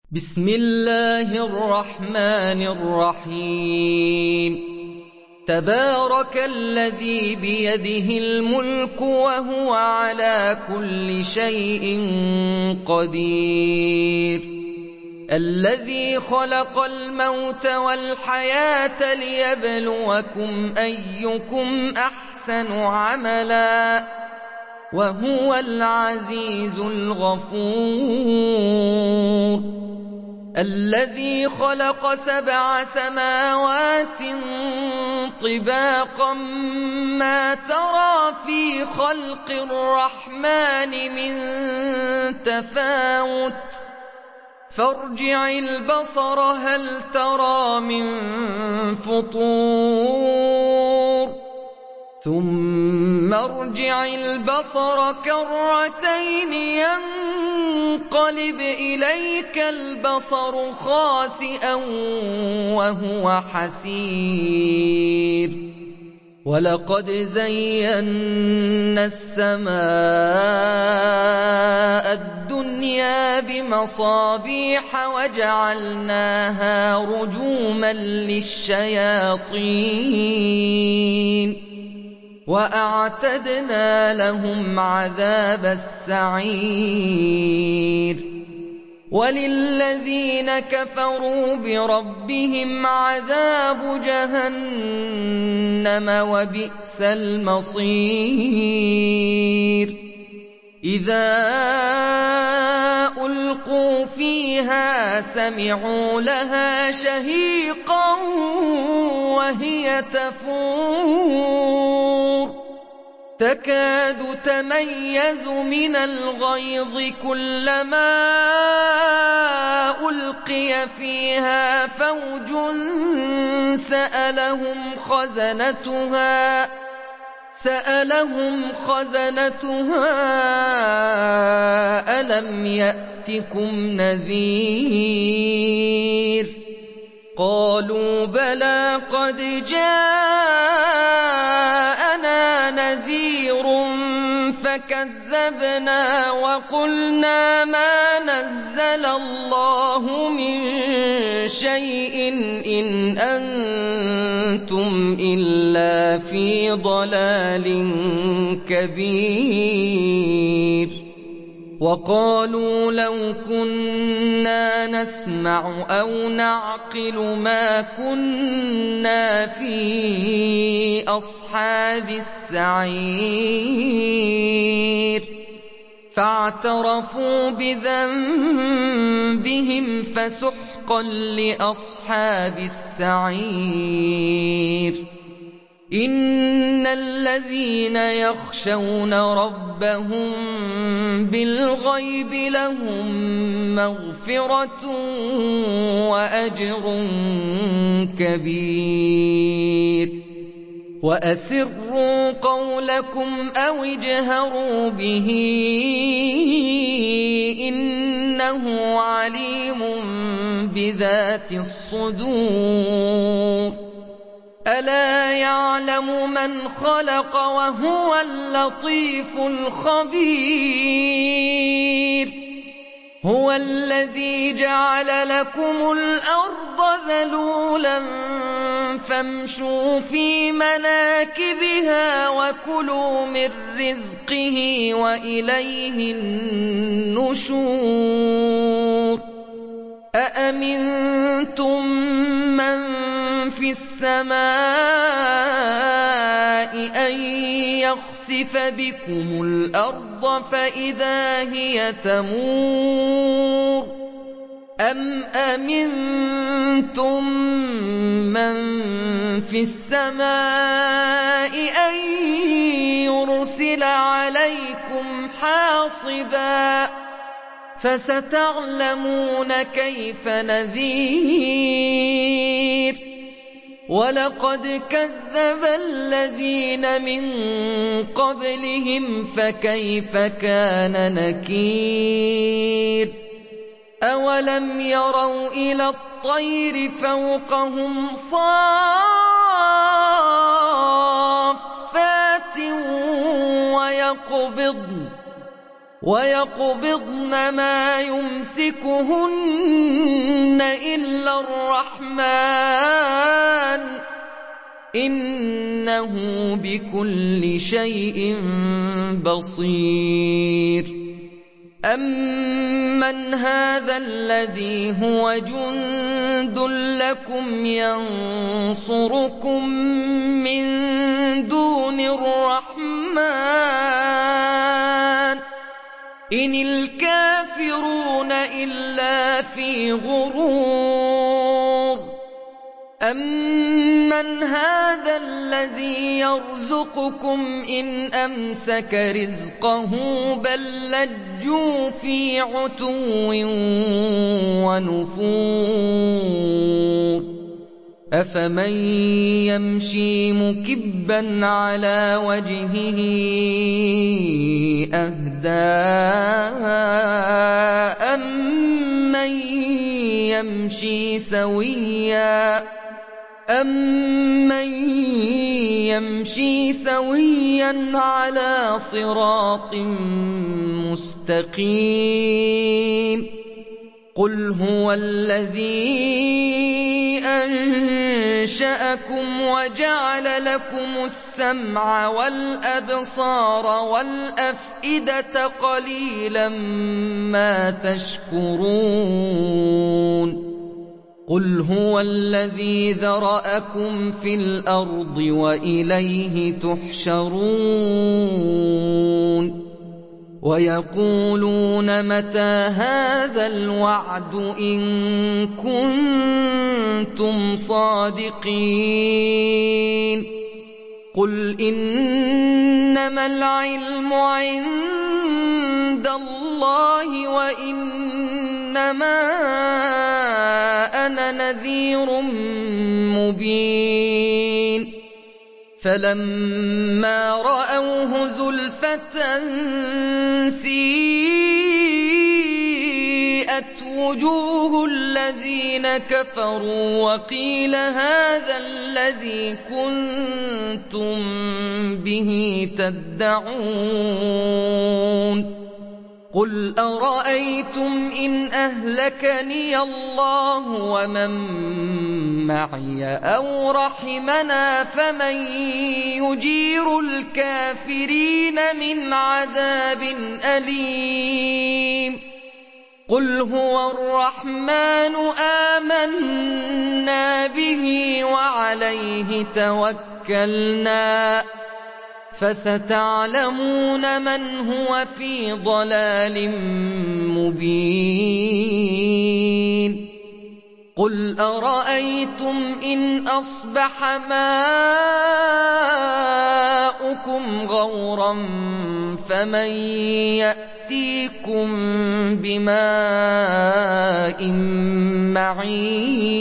بسم الله الرحمن الرحيم تبارك الذي بيده الملك وهو على كل شيء قدير الذي خلق الموت والحياة ليبلوكم أيكم أحسن عملا وهو العزيز الغفور الذي خلق 7 سماوات طباقا ما ترى في خلق الرحمن من تفاوت فارجع البصر هل ترى من فطور ثم ارجع البصر كرتين ينقلب إليك البصر خاسئا وهو حسير ولقد زينا السماء الدنيا بمصابيح وجعلناها رجوما للشياطين وأعتدنا لهم عذاب السعير وللذين كفروا بربهم عذاب جهنم وبئس المصير إذا ألقوا فيها سمعوا لها شهيقا وهي تفور تكاد تميز من الغيظ كلما ألقي فيها فوج سألهم خزنتها ألم يأتكم نذير قالوا بلى قد جاءنا نذير فكذبنا وقلنا ما نزل الله من شيء إن أنتم إلا في ضلال كبير وقالوا لو كنا نسمع أو نعقل ما كنا في أصحاب السعير فاعترفوا بذنبهم فسحقا لأصحاب السعير إن الذين يخشون ربهم بالغيب لهم مغفرة وأجر كبير وأسروا قولكم أو اجهروا به إنه عليم بذات الصدور ألا يعلم من خلق وهو اللطيف الخبير هو الذي جعل لكم الأرض ذلولا فامشوا في مناكبها وكلوا من رزقه وإليه النشور أأمنتم من في السماء أن يخسف بكم الأرض فإذا هي تمور أم أمنتم من في السماء أن يرسل عليكم حاصبا فستعلمون كيف نذير ولقد كذب الذين من قبلهم فكيف كان نكير أولم يروا إلى الطير فوقهم صافات ويقبضن وَيَقْبِضْنَ مَا يُمْسِكُهُنَّ إِلَّا الرَّحْمَنُ ۚ إِنَّهُ بِكُلِّ شَيْءٍ بَصِيرٌ أَمَّنْ هَٰذَا الَّذِي هُوَ جُندٌ لَّكُمْ يَنصُرُكُم مِّن دُونِ الرَّحْمَٰنِ ۚ إِنِ الْكَافِرُونَ إِلَّا فِي غُرُورٍ أَمَّنْ هَٰذَا الَّذِي يَرْزُقُكُمْ إِنْ أَمْسَكَ رِزْقَهُ بَل لَّجُّوا فِي عُتُوٍّ وَنُفُورٍ أَفَمَن يَمْشِي مُكِبًّا عَلَىٰ وَجْهِهِ أَهْدَىٰ أَمَّن يَمْشِي سَوِيًّا عَلَىٰ صِرَاطٍ مُّسْتَقِيمٍ قُلْ هُوَ الَّذِي أَنشَأَكُمْ وَجَعَلَ لَكُمُ السَّمْعَ وَالْأَبْصَارَ وَالْأَفْئِدَةَ ۖ قَلِيلًا مَّا تَشْكُرُونَ قُلْ هُوَ الَّذِي ذَرَأَكُمْ فِي الْأَرْضِ وَإِلَيْهِ تُحْشَرُونَ وَيَقُولُونَ مَتَىٰ هَٰذَا الْوَعْدُ إِن كُنتُمْ صَادِقِينَ قُلْ إِنَّمَا الْعِلْمُ عِندَ اللَّهِ وَإِنَّمَا أَنَا نَذِيرٌ مُّبِينٌ فَلَمَّا رَأَوْهُ زُلْفَةً سِيئَتْ وُجُوهُ الَّذِينَ كَفَرُوا وَقِيلَ هَٰذَا الَّذِي كُنتُم بِهِ تَدَّعُونَ قُلْ أَرَأَيْتُمْ إِنْ أَهْلَكَنِيَ اللَّهُ وَمَن مَّعِيَ أَوْ رَحِمَنَا فَمَن يُجِيرُ الْكَافِرِينَ مِنْ عَذَابٍ أَلِيمٍ قُلْ هُوَ الرَّحْمَٰنُ آمَنَّا بِهِ وَعَلَيْهِ تَوَكَّلْنَا فَسَتَعْلَمُونَ مَنْ هُوَ فِي ضَلَالٍ مُّبِينٍ قُلْ أَرَأَيْتُمْ إِنْ أَصْبَحَ مَاؤُكُمْ غَوْرًا فَمَن يَأْتِيكُم بِمَاءٍ مَّعِينٍ